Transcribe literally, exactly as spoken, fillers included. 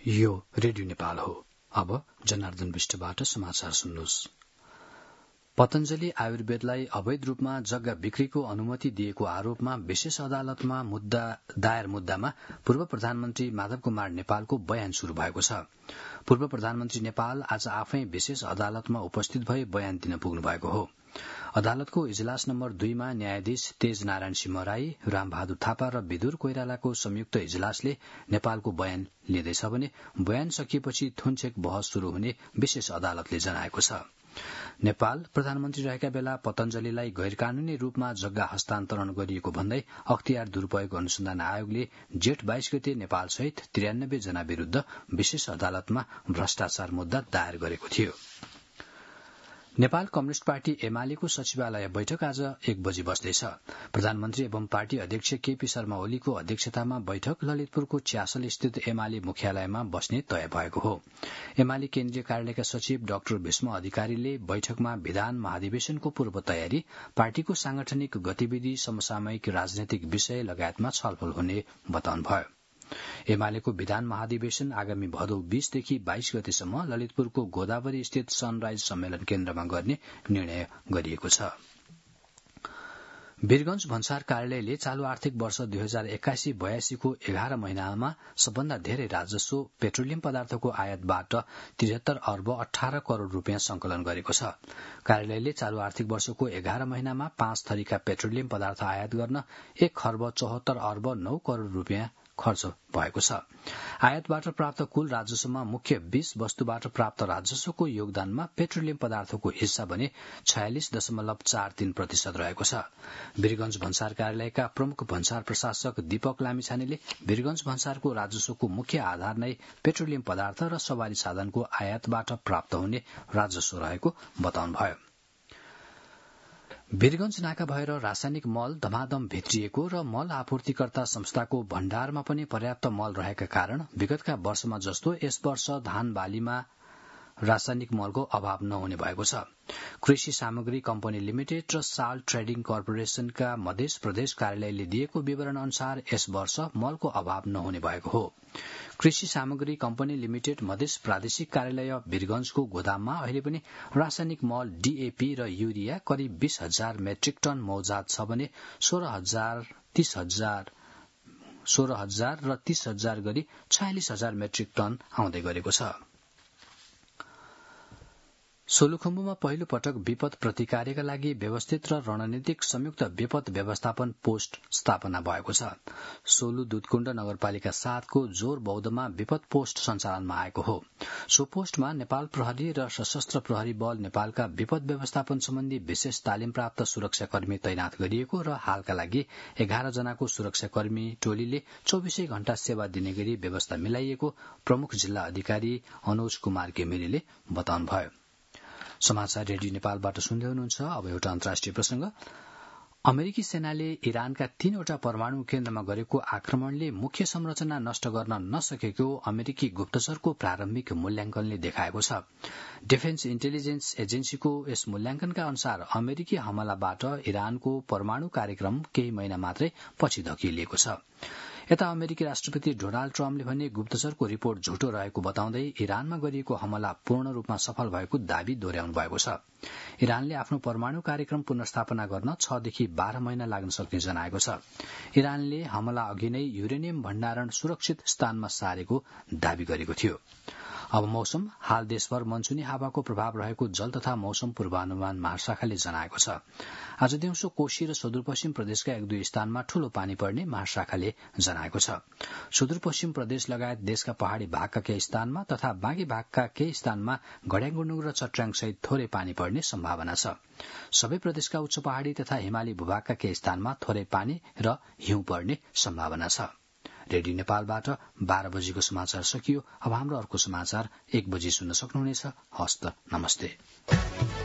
यो रेडियो नेपाल हो। अब जनार्दन विष्टबाट समाचार सुन्नुहोस्। पतञ्जलि आयुर्वेदलाई अवैध रूपमा जग्गा बिक्रीको अनुमति दिएको आरोपमा विशेष अदालतमा मुद्दा दायर मुद्दामा पूर्व प्रधानमन्त्री माधव कुमार नेपालको बयान शुरू भएको छ। पूर्व प्रधानमन्त्री नेपाल आज आफै विशेष अदालतमा उपस्थित भई बयान दिन पुग्नु भएको हो। अदालतको इजलास नम्बर दुईमा न्यायाधीश तेज नारायण सिंह राई, रामबहादुर थापा र विदुर कोइरालाको संयुक्त इजलासले नेपालको बयान लिँदैछ भने बयान सकिएपछि थुनछेक बहस शुरू हुने विशेष अदालतले जनाएको छ। नेपाल प्रधानमन्त्री रहेका बेला पतञ्जलिलाई गैरकानूनी रूपमा जग्गा हस्तान्तरण गरिएको भन्दै अख्तियार दुरूपयोग अनुसन्धान आयोगले जेठ बाइस गते नेपाल सहित त्रियानब्बे जना विरूद्ध विशेष अदालतमा भ्रष्टाचार मुद्दा दायर गरेको थियो। नेपाल कम्युनिष्ट पार्टी एमालेको सचिवालय बैठक आज एक बजी बस्दैछ। प्रधानमन्त्री एवं पार्टी अध्यक्ष केपी शर्मा ओलीको अध्यक्षतामा बैठक ललितपुरको च्यासल स्थित एमाले मुख्यालयमा बस्ने तय भएको हो। एमाले केन्द्रीय कार्यालयका सचिव डाक्टर भीष्म अधिकारीले बैठकमा विधान महाधिवेशनको पूर्व तयारी, पार्टीको सांगठनिक गतिविधि, समसामयिक राजनैतिक विषय लगायतमा छलफल हुने बताउनुभयो। एमालेको विधान महाधिवेशन आगामी भदौ बीसदेखि बाइस गतेसम्म ललितपुरको गोदावरी स्थित सनराइज सम्मेलन केन्द्रमा गर्ने निर्णय गरिएको छ। वीरगंज भन्सार कार्यालयले चालू आर्थिक वर्ष दुई हजार एक्काइसी बयासीको एघार महिनामा सबभन्दा धेरै राजस्व पेट्रोलियम पदार्थको आयातबाट त्रिहत्तर अर्ब अठार करोड़ रूपियाँ संकलन गरेको छ। कार्यालयले चालू आर्थिक वर्षको एघार महिनामा पाँच थरीका पेट्रोलियम पदार्थ आयात गर्न एक खर्ब चौहत्तर अर्ब नौ करोड़ रूपियाँ खर्च भएको छ। आयातबाट प्राप्त कुल राजस्वमा मुख्य बीस वस्तुबाट प्राप्त राजस्वको योगदानमा पेट्रोलियम पदार्थको हिस्सा भने छयालिस दशमलव चार तीन प्रतिशत रहेको छ। वीरगंज भन्सार कार्यालयका प्रमुख भन्सार प्रशासक दीपक लामिछानेले वीरगंज भन्सारको राजस्वको मुख्य आधार नै पेट्रोलियम पदार्थ र सवारी साधनको आयातबाट प्राप्त हुने राजस्व रहेको बताउनुभयो। वीरगंज नाका भएर रासायनिक मल धमाधम भित्रिएको र मल आपूर्तिकर्ता संस्थाको भण्डारमा पनि पर्याप्त मल रहेका कारण विगतका वर्षमा जस्तो यस वर्ष धान बालीमा रासायनिक मलको अभाव नहुने भएको छ। कृषि सामग्री कम्पनी लिमिटेड र साल ट्रेडिङ कर्पोरेशनका मध्य प्रदेश कार्यालयले दिएको विवरण अनुसार यस वर्ष मलको अभाव नहुने भएको हो। कृषि सामग्री कम्पनी लिमिटेड मध्य प्रादेशिक कार्यालय वीरगंजको गोदाममा अहिले पनि रासायनिक मल डीएपी र युरिया करिब बीस हजार मेट्रिक टन मौजात छ भने सोह्र हजार तीस हजार सोह्र हजार र तीस हजार गरी छयालिस हजार मेट्रिक टन आउँदै गरेको छ। सोलुखुम्बुमा पहिलो पटक विपद प्रतिकार्यका लागि व्यवस्थित र रणनीतिक संयुक्त विपद व्यवस्थापन पोस्ट स्थापना भएको छ। सोलु दुधकुण्ड नगरपालिका सातको जोर बौद्धमा विपद पोस्ट सञ्चालनमा आएको हो। सो पोस्टमा नेपाल प्रहरी र सशस्त्र प्रहरी बल नेपालका विपद व्यवस्थापन सम्बन्धी विशेष तालिम प्राप्त सुरक्षाकर्मी तैनाथ गरिएको र हालका लागि एघार जनाको सुरक्षाकर्मी टोलीले चौबिसै घण्टा सेवा दिने गरी व्यवस्था मिलाइएको प्रमुख जिल्ला अधिकारी अनुज कुमार घिमिरेले बताउनुभयो। समाचार रेडियो नेपालबाट सुन्दै हुनुहुन्छ। अब एउटा अन्तर्राष्ट्रिय प्रसंग। अमेरिकी सेनाले इरानका तीनवटा परमाणु केन्द्रमा गरेको आक्रमणले मुख्य संरचना नष्ट गर्न नसकेको अमेरिकी गुप्तचरको प्रारम्भिक मूल्याङ्कनले देखाएको छ। डिफेन्स इन्टेलिजेन्स एजेन्सीको यस मूल्याङ्कनका अनुसार अमेरिकी हमलाबाट इरानको परमाणु कार्यक्रम केही महिना मात्रै पछि धकिलिएको छ। यता अमेरिकी राष्ट्रपति डोनाल्ड ट्रम्पले भने गुप्तचरको रिपोर्ट झुटो रहेको बताउँदै इरानमा गरिएको हमला पूर्ण रूपमा सफल भएको दावी दोहोर्याउनु भएको छ। इरानले आफ्नो परमाणु कार्यक्रम पुनर्स्थापना गर्न छदेखि बाह्र महिना लाग्न सक्ने जनाएको छ। इरानले हमला अघि नै युरेनियम भण्डारण सुरक्षित स्थानमा सारेको दावी गरेको थियो। अब मौसम। हाल देशभर मनसुनी हावाको प्रभाव रहेको जल तथा मौसम पूर्वानुमान महाशाखाले जनाएको छ। आज दिउँसो कोशी र सुदूरपश्चिम प्रदेशका एक दुई स्थानमा ठूलो पानी पर्ने महाशाखाले जनाएको छ। सुदूरपश्चिम प्रदेश लगायत देशका पहाड़ी भागका केही स्थानमा तथा बाँकी भागका केही स्थानमा घड्याङगुण्डुङ र चट्याङसहित थोरै पानी पर्ने सम्भावना छ। सबै प्रदेशका उच्च पहाड़ी तथा हिमाली भूभागका केही स्थानमा थोरै पानी र हिउँ पर्ने सम्भावना छ। रेडियो नेपालबाट बाह्र बजीको समाचार सकियो। अब हाम्रो अर्को समाचार एक बजी सुन्न सक्नुहुनेछ। हस्त नमस्ते।